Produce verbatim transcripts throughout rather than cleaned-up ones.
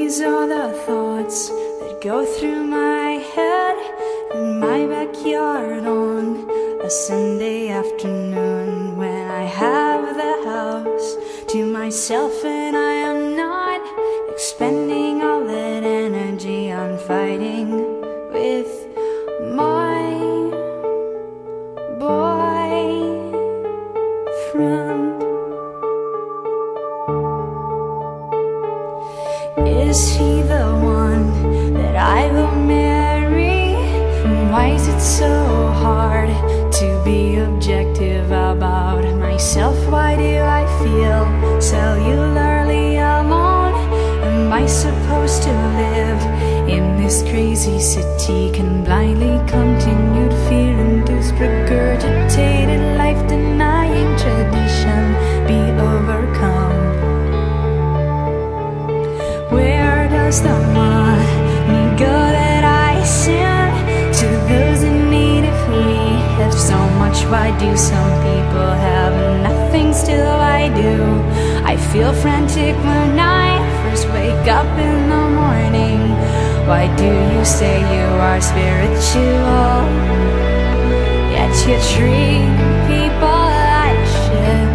These are the thoughts that go through my head in my backyard on a Sunday afternoon, when I have the house to myself and I am not expending all that energy on fighting with my boyfriend. Is he the one that I will marry? Why is it so hard to be objective about myself? Why do I feel cellularly alone? Am I supposed to live in this crazy city? Can blindly continued fear-induced, regurgitated, life-denying tradition be overcome? Where does the money go that I send to those in need? If we have so much, why do some people have nothing? Still I do. I feel frantic when I first wake up in the morning. Why do you say you are spiritual, yet you treat people like shit?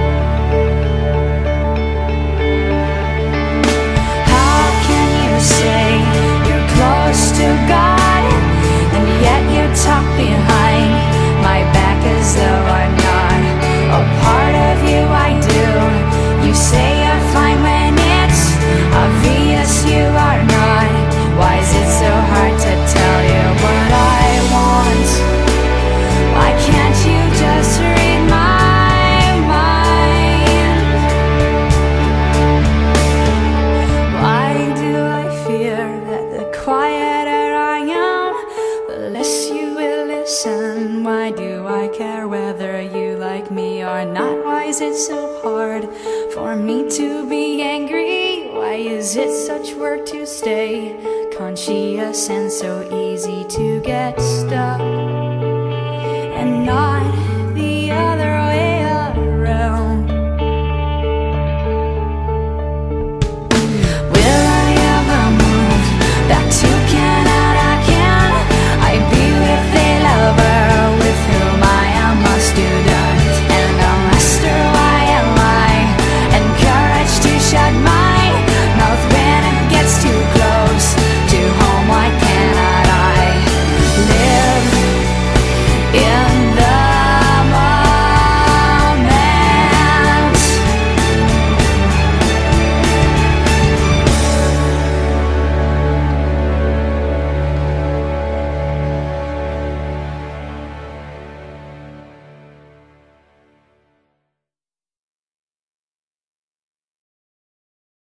Say you're close to God, and yet you talk behind my back as though I'm not a part of you. I do. You say you're fine when it's obvious you are not. Why is it so hard to tell you what I want? Why can't you just read my quieter I am, the less you will listen? Why do I care whether you like me or not? Why is it so hard for me to be angry? Why is it such work to stay conscious and so easy to get stuck and not